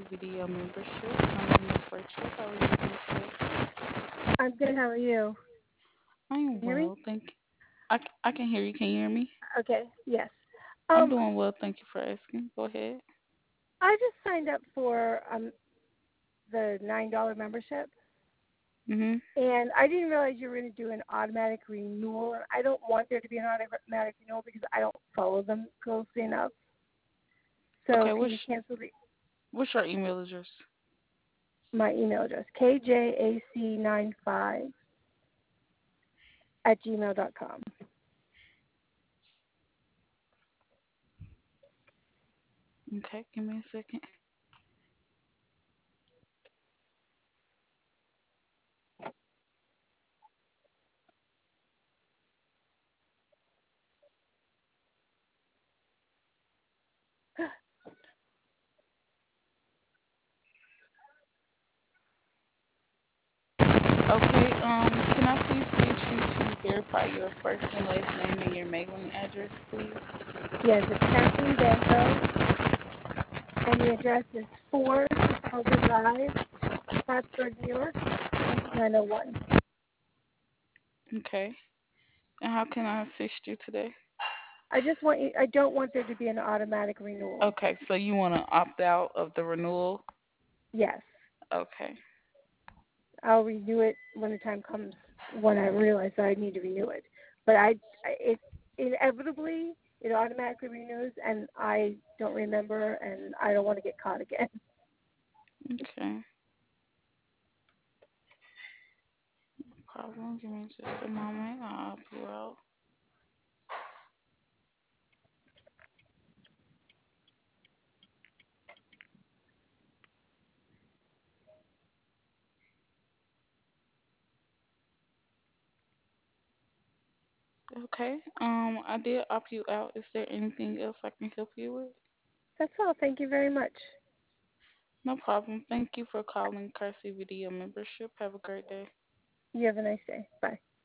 Video membership. My name is Rachel. How are you doing today? I'm good. How are you? I'm Can you hear me? well, thank you. I can hear you. Can you hear me? Okay. Yes. I'm Um, doing well, thank you for asking. Go ahead. I just signed up for the $9 membership, Mhm. and I didn't realize you were going to do an automatic renewal. And I don't want there to be an automatic renewal because I don't follow them closely enough. So Okay, can you cancel what's your email address? my email address? kjac95@gmail.com. Okay, give me a second. Okay, can I please get you to verify your first and last name and your mailing address, please? Yes, it's Kathleen Danko, and the address is 4 Chicago Drive, Plattsburgh, New York, 901. Okay. And how can I assist you today? I don't want there to be an automatic renewal. Okay, so you want to opt out of the renewal? Yes, Okay. I'll renew it when the time comes when I realize that I need to renew it. But it inevitably it automatically renews, and I don't remember, and I don't want to get caught again. Okay. Problem. Give me just a moment. I'll help you out. Okay. I did opt you out. Is there anything else I can help you with? That's all. Thank you very much. No problem. Thank you for calling Carsey Video Membership. Have a great day. You have a nice day. Bye.